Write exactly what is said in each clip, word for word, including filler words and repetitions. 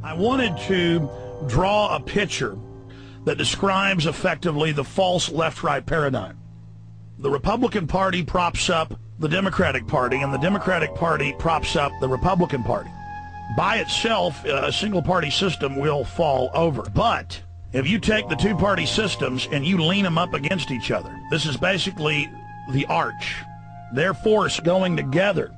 I wanted to draw a picture that describes effectively the false left-right paradigm. The Republican Party props up the Democratic Party, and the Democratic Party props up the Republican Party. By itself, a single-party system will fall over. But if you take the two-party systems and you lean them up against each other, this is basically the arch. Their force going together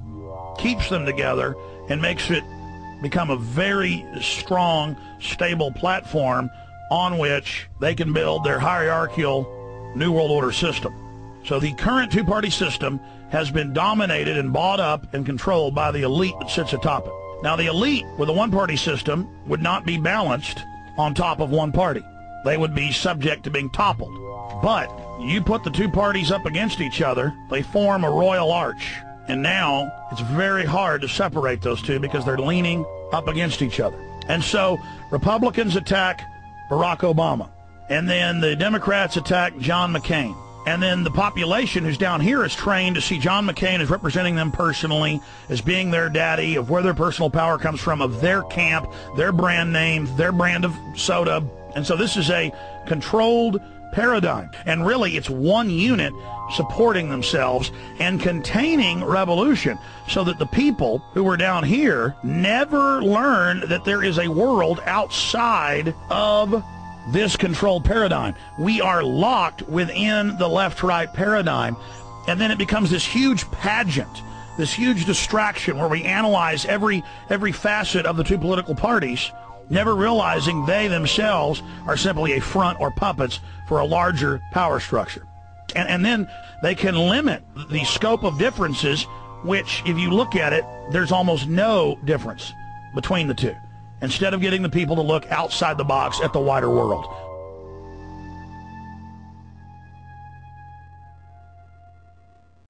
keeps them together and makes it become a very strong, stable platform on which they can build their hierarchical New World Order system. So the current two-party system has been dominated and bought up and controlled by the elite that sits atop it. Now, the elite with a one-party system would not be balanced on top of one party. They would be subject to being toppled. But you put the two parties up against each other, they form a royal arch. And now it's very hard to separate those two because they're leaning up against each other. And so Republicans attack Barack Obama. And then the Democrats attack John McCain. And then the population who's down here is trained to see John McCain as representing them personally, as being their daddy, of where their personal power comes from, of their camp, their brand name, their brand of soda. And so this is a controlled paradigm. And really, it's one unit supporting themselves and containing revolution, so that the people who are down here never learn that there is a world outside of this controlled paradigm. We are locked within the left-right paradigm, and then it becomes this huge pageant, this huge distraction where we analyze every every facet of the two political parties, never realizing they themselves are simply a front or puppets for a larger power structure. And, and then they can limit the scope of differences, which, if you look at it, there's almost no difference between the two, instead of getting the people to look outside the box at the wider world.